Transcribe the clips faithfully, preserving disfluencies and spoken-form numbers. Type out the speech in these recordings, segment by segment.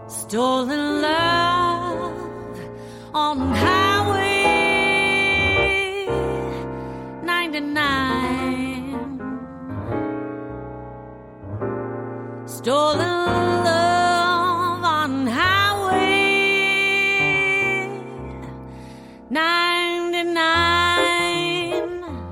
Stolen love on Highway ninety-nine. Stolen love on Highway ninety-nine.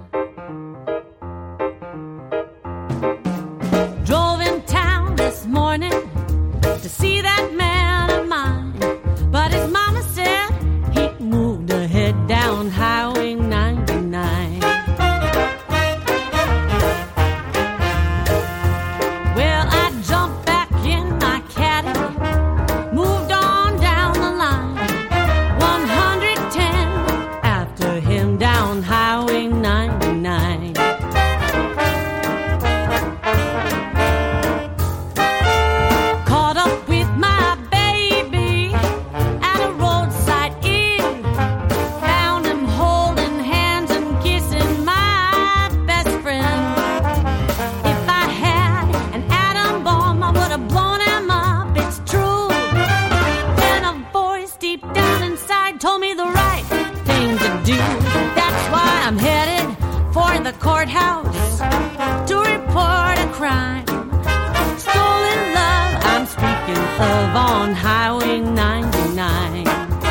Drove in town this morning to see that man of mine, but his mama said he moved ahead down Highway ninety-nine. Well, I jumped back in my caddy, moved on down the line, one hundred ten after him down Highway ninety-nine. Told me the right thing to do. That's why I'm headed for the courthouse to report a crime. Stolen love I'm speaking of on Highway ninety-nine.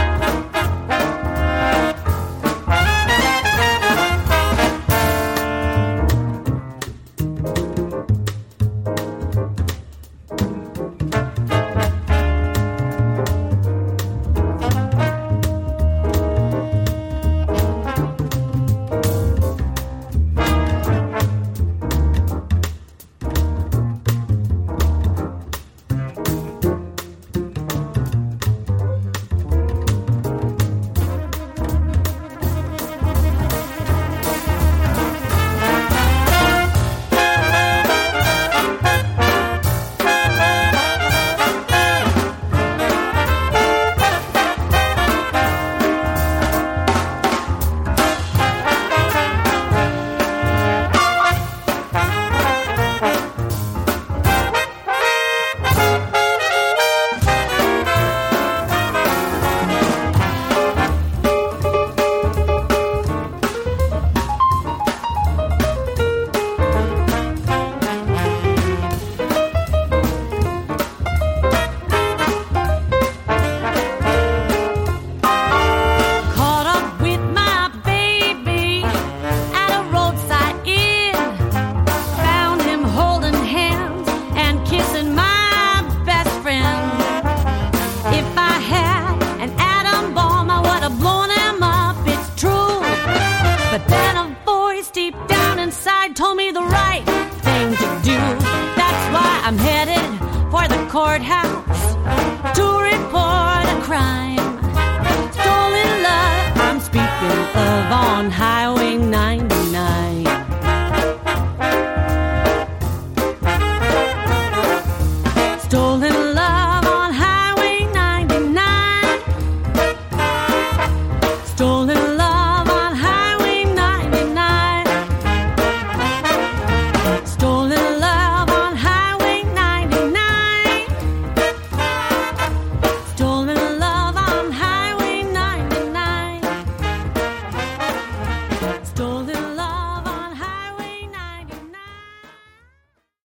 Told me the right thing to do. That's why I'm headed for the courthouse to report a crime. Stolen love I'm speaking of on Highway ninety-nine.